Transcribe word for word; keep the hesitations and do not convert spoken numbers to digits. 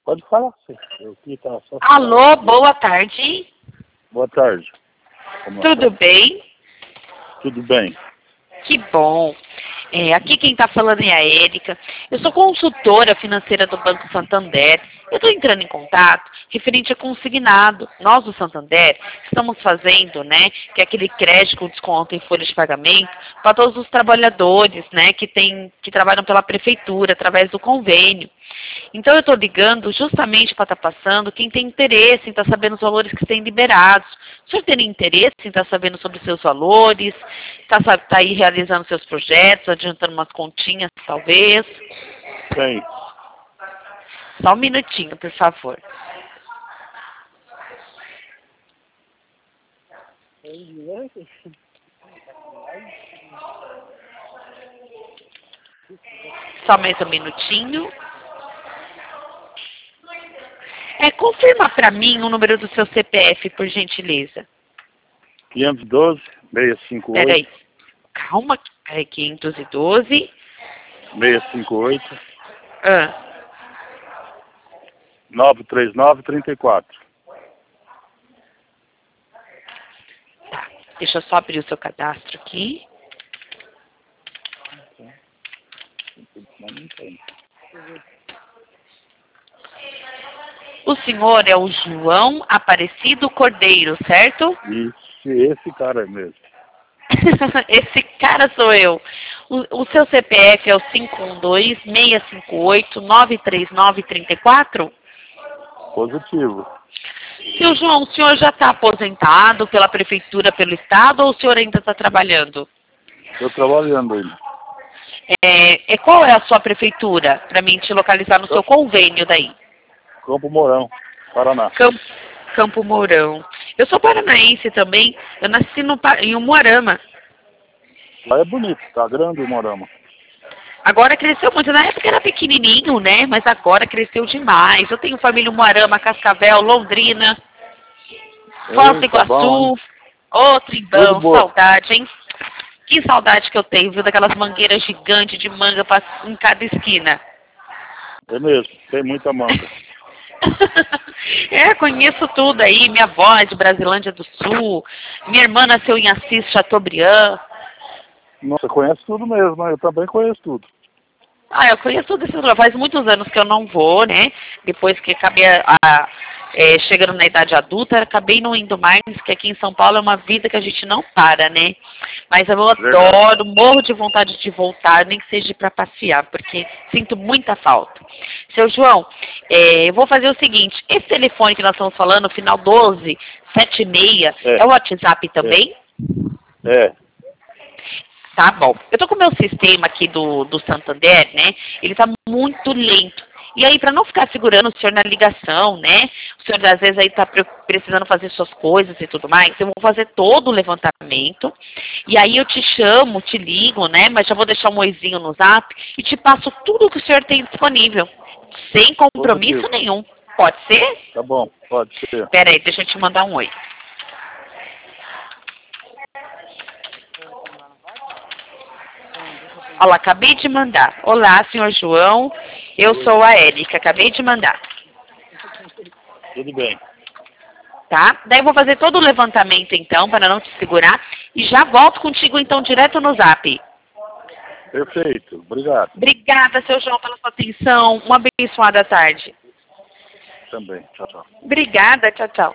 Pode falar, sim. Eu aqui tá só... Alô, boa tarde. Boa tarde. Como Tudo tá? bem? Tudo bem. Que bom. É, aqui quem está falando é a Érica. Eu sou consultora financeira do Banco Santander. Eu estou entrando em contato referente a consignado. Nós do Santander estamos fazendo, né, que é aquele crédito com desconto em folha de pagamento para todos os trabalhadores, né, que, tem, que trabalham pela prefeitura através do convênio. Então eu estou ligando justamente para estar passando quem tem interesse em estar sabendo os valores que têm liberados. O senhor tem interesse em estar sabendo sobre os seus valores? Está tá aí realizando seus projetos, adiantando umas continhas, talvez? Tem. Só um minutinho, por favor. Só mais um minutinho. É, confirma para mim o número do seu C P F, por gentileza. quinhentos e doze, seiscentos e cinquenta e oito. Peraí. Calma. Peraí, quinhentos e doze. seiscentos e cinquenta e oito. Ah, novecentos e trinta e nove, trinta e quatro. tá. Deixa eu só abrir o seu cadastro aqui. O senhor é o João Aparecido Cordeiro, certo? Isso, esse cara mesmo. Esse cara sou eu. O, o seu C P F é o cinco um dois, seis cinco oito, nove três nove, três quatro? Positivo. Seu João, o senhor já está aposentado pela prefeitura, pelo estado, ou o senhor ainda está trabalhando? Estou trabalhando ainda. É, é, qual é a sua prefeitura, para mim te localizar no seu convênio daí? Campo Mourão, Paraná. Campo, Campo Mourão. Eu sou paranaense também, eu nasci no, Pa- em Umuarama. Lá é bonito, tá grande o Mourama. Agora cresceu muito, na época era pequenininho, né? Mas agora cresceu demais. Eu tenho família em Umuarama, Cascavel, Londrina, Foz do Ei, tá bom, Iguaçu. hein? Ô, Tudo Tribão, bom. saudade, hein? Que saudade que eu tenho, viu? Daquelas mangueiras gigantes de manga pra, em cada esquina. É mesmo, tem muita manga. É, conheço tudo aí. Minha avó é de Brasilândia do Sul. Minha irmã nasceu em Assis, Chateaubriand. Nossa, conhece tudo mesmo, né? Eu também conheço tudo. Ah, eu conheço tudo esses lugares. Faz muitos anos que eu não vou, né? Depois que acabei a, a, é, chegando na idade adulta, acabei não indo mais, que aqui em São Paulo é uma vida que a gente não para, né? Mas eu adoro, morro de vontade de voltar, nem que seja para passear, porque sinto muita falta. Seu João, é, eu vou fazer o seguinte, esse telefone que nós estamos falando, final doze, setenta e seis, é, é o WhatsApp também? É. é. Tá bom. Eu tô com o meu sistema aqui do, do Santander, né? Ele tá muito lento. E aí, para não ficar segurando o senhor na ligação, né? O senhor às vezes aí tá precisando fazer suas coisas e tudo mais, eu vou fazer todo o levantamento. E aí eu te chamo, te ligo, né? Mas já vou deixar um oizinho no zap e te passo tudo que o senhor tem disponível. Sem compromisso Positivo. nenhum. Pode ser? Tá bom, pode ser. Pera aí, deixa eu te mandar um oi. Olha lá, acabei de mandar. Olá, senhor João. Eu sou a Érica. Acabei de mandar. Tudo bem. Tá? Daí eu vou fazer todo o levantamento, então, para não te segurar. E já volto contigo, então, direto no zap. Perfeito. Obrigado. Obrigada, seu João, pela sua atenção. Uma abençoada tarde. Também. Tchau, tchau. Obrigada. Tchau, tchau.